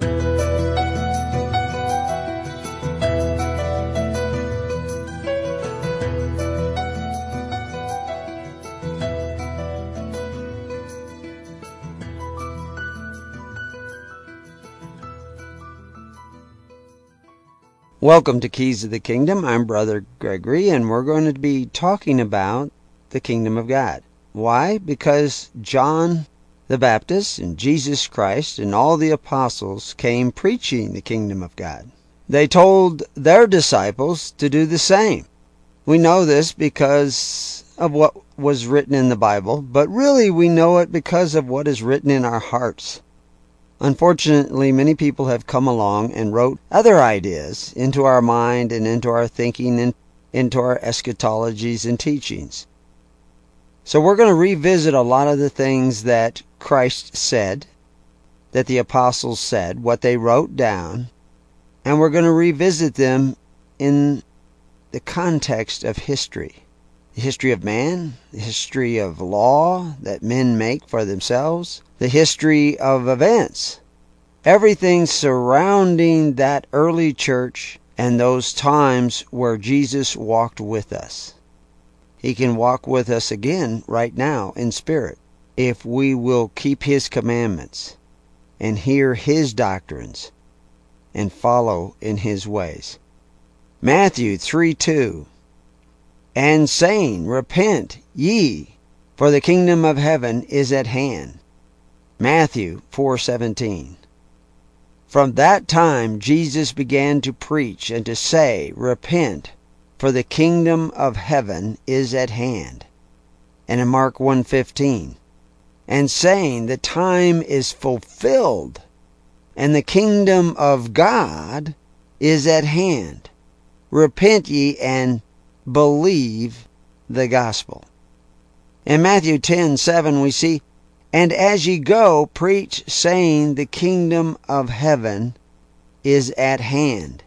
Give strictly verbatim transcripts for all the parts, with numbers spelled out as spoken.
Welcome to Keys of the Kingdom. I'm Brother Gregory, and we're going to be talking about the Kingdom of God. Why? Because John the Baptist and Jesus Christ and all the apostles came preaching the Kingdom of God. They told their disciples to do the same. We know this because of what was written in the Bible, but really we know it because of what is written in our hearts. Unfortunately, many people have come along and wrote other ideas into our mind and into our thinking and into our eschatologies and teachings. So we're going to revisit a lot of the things that Christ said, that the apostles said, what they wrote down, and we're going to revisit them in the context of history. The history of man, the history of law that men make for themselves, the history of events, everything surrounding that early church and those times where Jesus walked with us. He can walk with us again right now in spirit if we will keep His commandments and hear His doctrines and follow in His ways. Matthew three two, and saying, Repent ye, for the kingdom of heaven is at hand. Matthew four seventeen. From that time Jesus began to preach and to say, Repent, for the kingdom of heaven is at hand. And in Mark one fifteen, and saying, The time is fulfilled, and the kingdom of God is at hand. Repent ye and believe the gospel. In Matthew ten seven we see, And as ye go, preach, saying, The kingdom of heaven is at hand.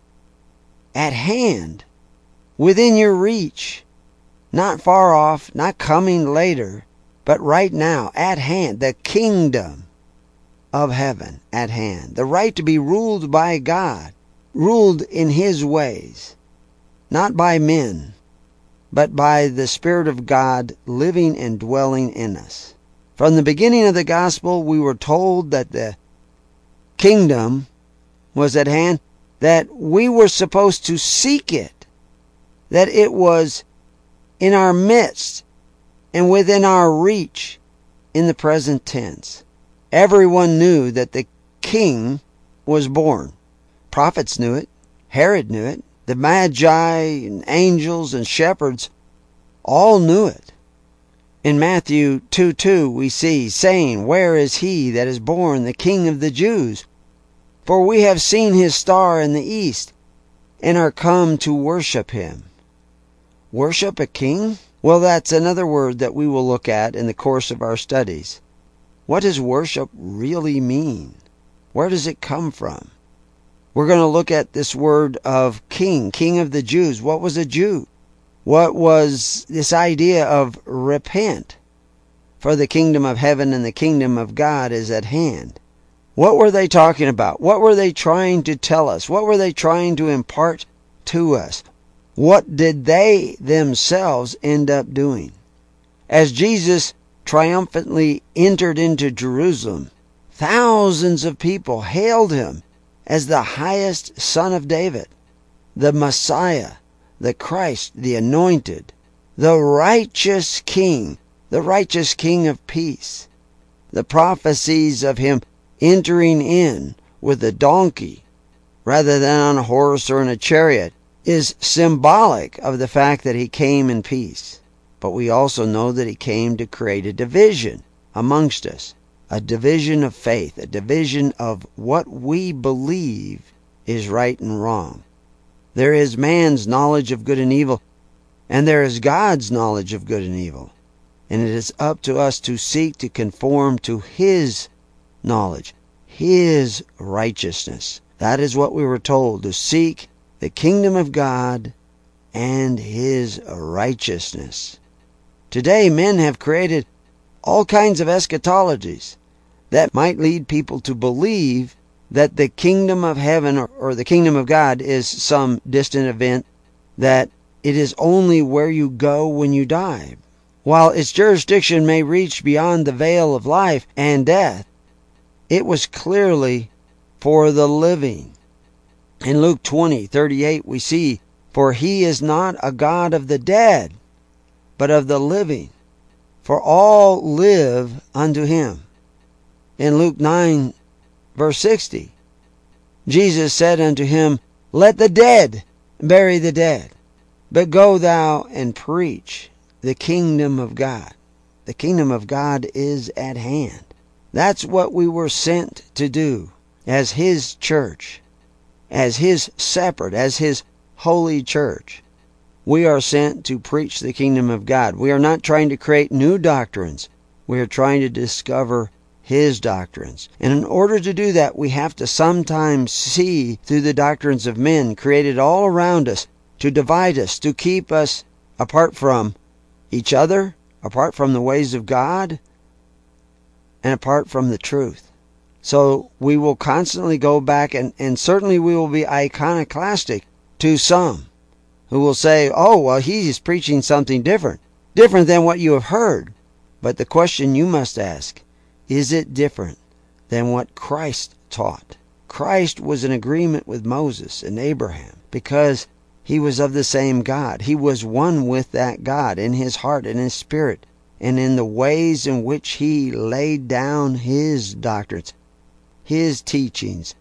At hand. Within your reach. Not far off, not coming later, but right now, at hand. The kingdom of heaven at hand. The right to be ruled by God. Ruled in His ways. Not by men, but by the Spirit of God living and dwelling in us. From the beginning of the gospel, we were told that the kingdom was at hand, that we were supposed to seek it, that it was in our midst and within our reach in the present tense. Everyone knew that the king was born. Prophets knew it. Herod knew it. The Magi and angels and shepherds all knew it. In Matthew two two we see, saying, Where is he that is born the King of the Jews? For we have seen his star in the east, and are come to worship him. Worship a king? Well, that's another word that we will look at in the course of our studies. What does worship really mean? Where does it come from? We're going to look at this word of king, king of the Jews. What was a Jew? What was this idea of repent? For the kingdom of heaven and the kingdom of God is at hand. What were they talking about? What were they trying to tell us? What were they trying to impart to us? What did they themselves end up doing? As Jesus triumphantly entered into Jerusalem, thousands of people hailed him as the highest Son of David, the Messiah, the Christ, the Anointed, the righteous King, the righteous King of peace. The prophecies of him entering in with a donkey rather than on a horse or in a chariot is symbolic of the fact that he came in peace. But we also know that he came to create a division amongst us. A division of faith, a division of what we believe is right and wrong. There is man's knowledge of good and evil, and there is God's knowledge of good and evil. And it is up to us to seek to conform to His knowledge, His righteousness. That is what we were told, to seek the kingdom of God and His righteousness. Today, men have created all kinds of eschatologies that might lead people to believe that the kingdom of heaven or, or the kingdom of God is some distant event, that it is only where you go when you die. While its jurisdiction may reach beyond the veil of life and death, it was clearly for the living. In Luke twenty thirty-eight we see, "For he is not a God of the dead, but of the living, for all live unto him." In Luke nine verse sixty, Jesus said unto him, "Let the dead bury the dead, but go thou and preach the kingdom of God." The kingdom of God is at hand. That's what we were sent to do as his church, as his separate, as his holy church. We are sent to preach the kingdom of God. We are not trying to create new doctrines. We are trying to discover his doctrines. And in order to do that, we have to sometimes see through the doctrines of men created all around us to divide us, to keep us apart from each other, apart from the ways of God, and apart from the truth. So we will constantly go back, and, and certainly we will be iconoclastic to some who will say, "Oh, well, he's preaching something different, different than what you have heard." But the question you must ask, is it different than what Christ taught? Christ was in agreement with Moses and Abraham because he was of the same God. He was one with that God in his heart and his spirit, and in the ways in which he laid down his doctrines, his teachings,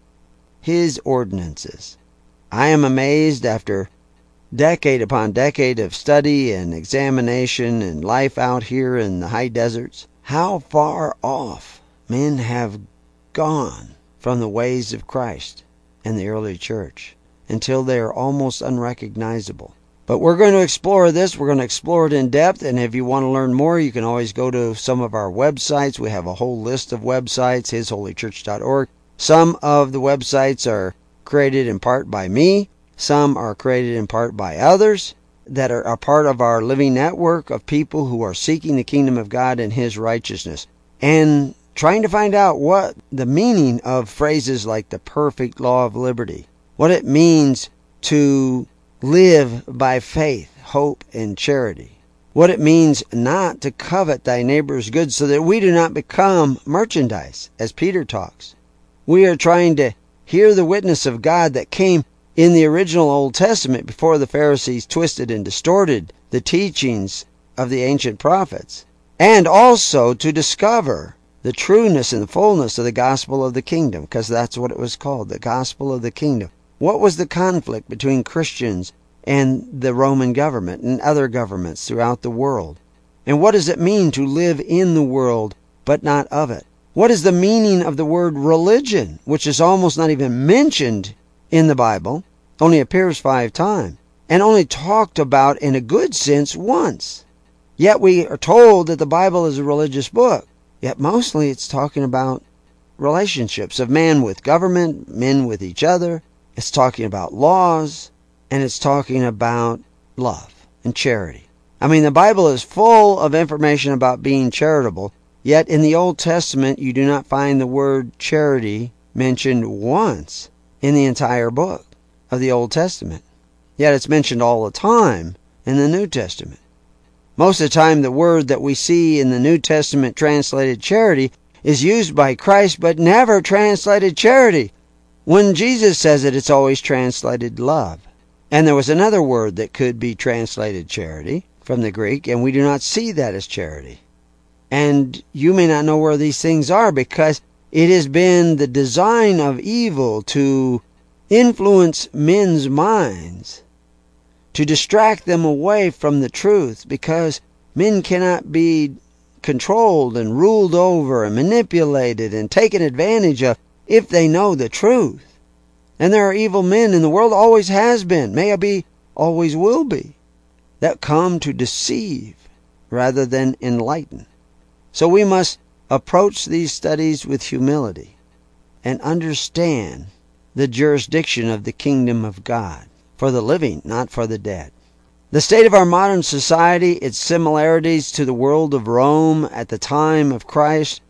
his ordinances. I am amazed, after decade upon decade of study and examination and life out here in the high deserts, how far off men have gone from the ways of Christ and the early church, until they are almost unrecognizable. But we're going to explore this. We're going to explore it in depth. And if you want to learn more, you can always go to some of our websites. We have a whole list of websites, his holy church dot org. Some of the websites are created in part by me. Some are created in part by others that are a part of our living network of people who are seeking the kingdom of God and his righteousness, and trying to find out what the meaning of phrases like the perfect law of liberty, what it means to live by faith, hope, and charity, what it means not to covet thy neighbor's goods, so that we do not become merchandise, as Peter talks. We are trying to hear the witness of God that came in the original Old Testament before the Pharisees twisted and distorted the teachings of the ancient prophets, and also to discover the trueness and the fullness of the gospel of the kingdom, because that's what it was called, the gospel of the kingdom. What was the conflict between Christians and the Roman government and other governments throughout the world? And what does it mean to live in the world but not of it? What is the meaning of the word religion, which is almost not even mentioned in the Bible, only appears five times, and only talked about in a good sense once? Yet we are told that the Bible is a religious book. Yet mostly it's talking about relationships of man with government, men with each other. It's talking about laws, and it's talking about love and charity. I mean, the Bible is full of information about being charitable, yet in the Old Testament you do not find the word charity mentioned once in the entire book of the Old Testament. Yet it's mentioned all the time in the New Testament. Most of the time the word that we see in the New Testament translated charity is used by Christ, but never translated charity. When Jesus says it, it's always translated love. And there was another word that could be translated charity from the Greek, and we do not see that as charity. And you may not know where these things are, because it has been the design of evil to influence men's minds, to distract them away from the truth, because men cannot be controlled and ruled over and manipulated and taken advantage of if they know the truth. And there are evil men in the world, always has been, maybe always will be, that come to deceive rather than enlighten. So we must approach these studies with humility and understand the jurisdiction of the kingdom of God, for the living, not for the dead. The state of our modern society, its similarities to the world of Rome at the time of Christ,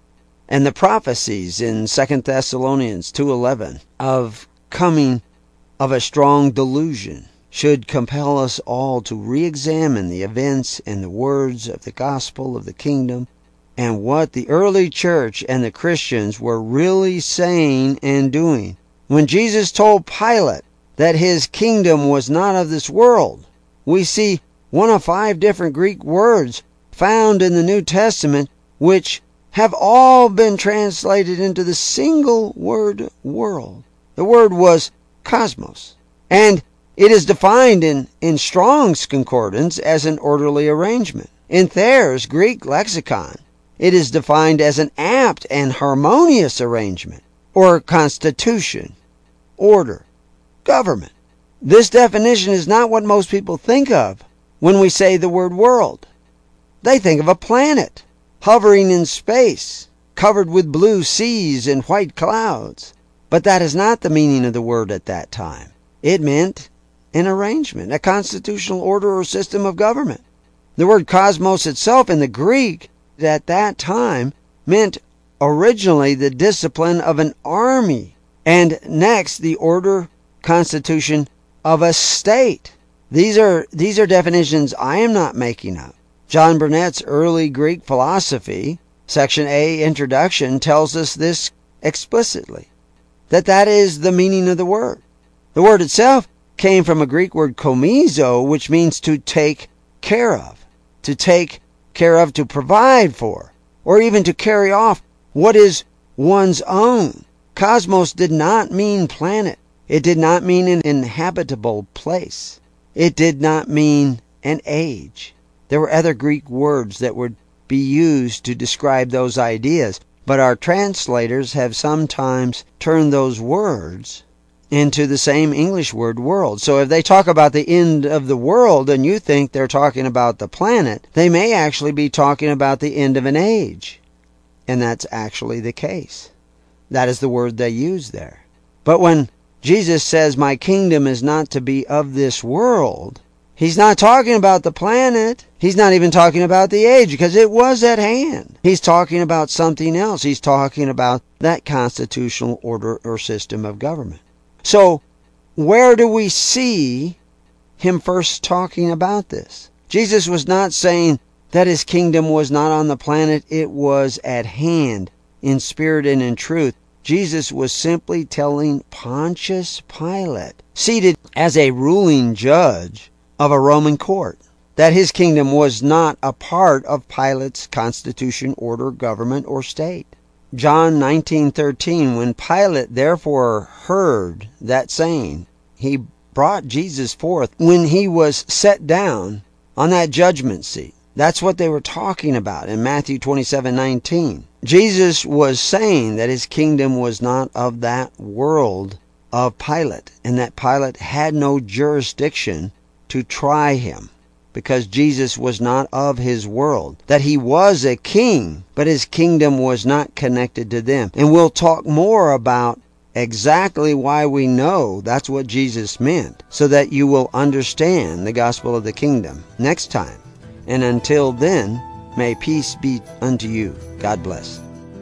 And the prophecies in Second Thessalonians two eleven of coming of a strong delusion should compel us all to re-examine the events and the words of the gospel of the kingdom and what the early church and the Christians were really saying and doing. When Jesus told Pilate that his kingdom was not of this world, we see one of five different Greek words found in the New Testament which have all been translated into the single word world. The word was cosmos, and it is defined in, in Strong's Concordance as an orderly arrangement. In Thayer's Greek lexicon, it is defined as an apt and harmonious arrangement, or constitution, order, government. This definition is not what most people think of when we say the word world. They think of a planet hovering in space, covered with blue seas and white clouds. But that is not the meaning of the word at that time. It meant an arrangement, a constitutional order or system of government. The word cosmos itself in the Greek at that time meant originally the discipline of an army, and next the order, constitution of a state. These are, these are definitions I am not making up. John Burnett's Early Greek Philosophy, Section A, Introduction, tells us this explicitly, that that is the meaning of the word. The word itself came from a Greek word komizo, which means to take care of, to take care of, to provide for, or even to carry off what is one's own. Cosmos did not mean planet. It did not mean an inhabitable place. It did not mean an age. There were other Greek words that would be used to describe those ideas, but our translators have sometimes turned those words into the same English word world. So if they talk about the end of the world and you think they're talking about the planet, they may actually be talking about the end of an age. And that's actually the case. That is the word they use there. But when Jesus says, "My kingdom is not to be of this world," he's not talking about the planet. He's not even talking about the age, because it was at hand. He's talking about something else. He's talking about that constitutional order or system of government. So, where do we see him first talking about this? Jesus was not saying that his kingdom was not on the planet. It was at hand, in spirit and in truth. Jesus was simply telling Pontius Pilate, seated as a ruling judge of a Roman court, that his kingdom was not a part of Pilate's constitution, order, government, or state. John nineteen thirteen, when Pilate therefore heard that saying, he brought Jesus forth when he was set down on that judgment seat. That's what they were talking about in Matthew twenty-seven nineteen. Jesus was saying that his kingdom was not of that world of Pilate, and that Pilate had no jurisdiction to try him, because Jesus was not of his world. That he was a king, but his kingdom was not connected to them. And we'll talk more about exactly why we know that's what Jesus meant, so that you will understand the gospel of the kingdom next time. And until then, may peace be unto you. God bless.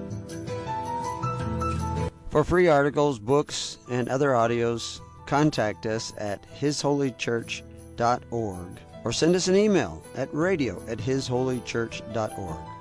For free articles, books, and other audios, contact us at his holy church dot org or send us an email at radio at his holy church dot org.